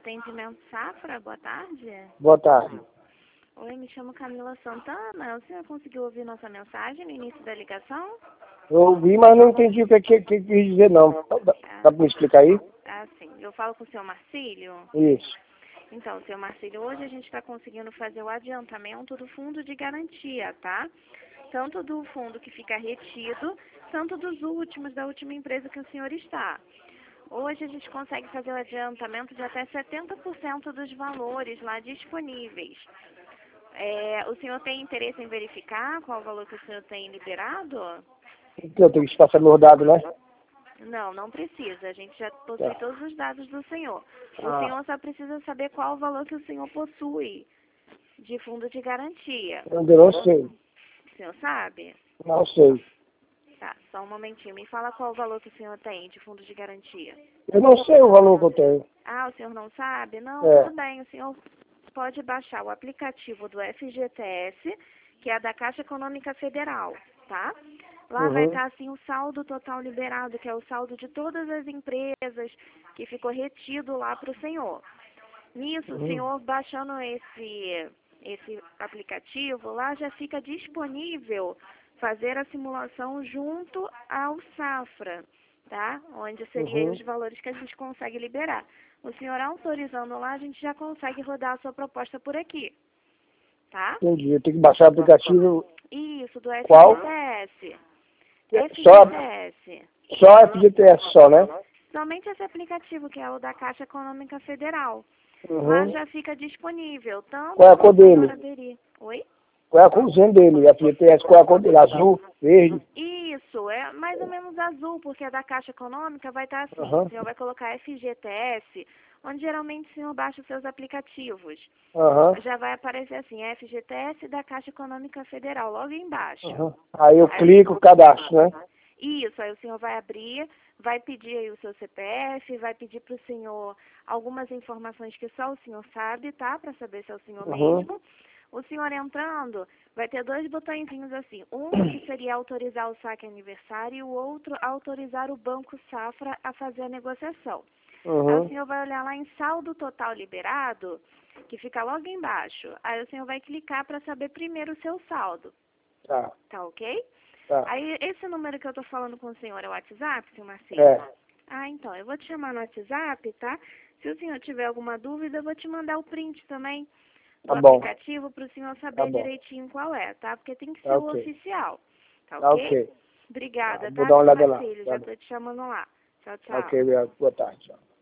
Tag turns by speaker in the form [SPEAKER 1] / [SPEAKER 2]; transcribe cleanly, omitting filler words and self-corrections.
[SPEAKER 1] Atendimento Safra, boa tarde.
[SPEAKER 2] Boa tarde.
[SPEAKER 1] Oi, me chamo Camila Santana. O senhor conseguiu ouvir nossa mensagem no início da ligação?
[SPEAKER 2] Eu ouvi, mas não entendi o que quis dizer, não. Dá para me explicar aí?
[SPEAKER 1] Ah, sim. Eu falo com o senhor Marcílio?
[SPEAKER 2] Isso.
[SPEAKER 1] Então, senhor Marcílio, hoje a gente está conseguindo fazer o adiantamento do fundo de garantia, tá? Tanto do fundo que fica retido, tanto dos últimos, da última empresa que o senhor está. Hoje a gente consegue fazer o adiantamento de até 70% dos valores lá disponíveis. O senhor tem interesse em verificar qual o valor que o senhor tem liberado?
[SPEAKER 2] Eu tenho que passar meus dados, né?
[SPEAKER 1] Não, não precisa. A gente já possui todos os dados do senhor. O
[SPEAKER 2] Ah.
[SPEAKER 1] senhor só precisa saber qual o valor que o senhor possui de fundo de garantia.
[SPEAKER 2] Eu não sei.
[SPEAKER 1] O senhor sabe?
[SPEAKER 2] Não sei.
[SPEAKER 1] Tá, só um momentinho. Me fala qual o valor que o senhor tem de fundo de garantia.
[SPEAKER 2] Eu não sei o valor que eu tenho.
[SPEAKER 1] Ah, o senhor não sabe? Não, tudo bem. O senhor pode baixar o aplicativo do FGTS, que é da Caixa Econômica Federal, tá? Lá vai estar assim o saldo total liberado, que é o saldo de todas as empresas que ficou retido lá para o senhor. Nisso, o senhor baixando esse aplicativo, lá já fica disponível fazer a simulação junto ao Safra, tá? Onde seriam os valores que a gente consegue liberar. O senhor autorizando lá, a gente já consegue rodar a sua proposta por aqui, tá?
[SPEAKER 2] Entendi. Eu tenho que baixar o aplicativo.
[SPEAKER 1] Isso, do
[SPEAKER 2] Qual?
[SPEAKER 1] FGTS.
[SPEAKER 2] Só
[SPEAKER 1] FGTS.
[SPEAKER 2] FGTS só, né?
[SPEAKER 1] Somente esse aplicativo, que é o da Caixa Econômica Federal.
[SPEAKER 2] Uhum.
[SPEAKER 1] Lá já fica disponível, tanto
[SPEAKER 2] Qual é a cor dele?
[SPEAKER 1] aderir. Oi?
[SPEAKER 2] Qual é a corzinha dele? FGTS, qual é a cor dele? Azul, verde?
[SPEAKER 1] Isso, é mais ou menos azul, porque a da Caixa Econômica vai estar assim. O senhor vai colocar FGTS, onde geralmente o senhor baixa os seus aplicativos. Já vai aparecer assim, FGTS da Caixa Econômica Federal, logo embaixo.
[SPEAKER 2] Aí eu clico, cadastro, né?
[SPEAKER 1] Isso, aí o senhor vai abrir, vai pedir aí o seu CPF, vai pedir para o senhor algumas informações que só o senhor sabe, tá? Para saber se é o senhor mesmo. O senhor entrando, vai ter dois botõezinhos assim. Um que seria autorizar o saque aniversário e o outro autorizar o Banco Safra a fazer a negociação. Aí o senhor vai olhar lá em saldo total liberado, que fica logo embaixo. Aí o senhor vai clicar para saber primeiro o seu saldo.
[SPEAKER 2] Tá.
[SPEAKER 1] Tá ok?
[SPEAKER 2] Tá.
[SPEAKER 1] Aí esse número que eu tô falando com o senhor é o WhatsApp, senhor Marcelo?
[SPEAKER 2] É.
[SPEAKER 1] Ah, então, eu vou te chamar no WhatsApp, tá? Se o senhor tiver alguma dúvida, eu vou te mandar o print também do aplicativo para o senhor saber direitinho qual é, tá? Porque tem que ser o oficial, tá ok? Obrigada,
[SPEAKER 2] Vou
[SPEAKER 1] tá,
[SPEAKER 2] dar uma
[SPEAKER 1] senhor
[SPEAKER 2] olhada lá.
[SPEAKER 1] Marcelo? Já tô te chamando lá. Tchau, tchau.
[SPEAKER 2] Ok, boa tarde. Tchau.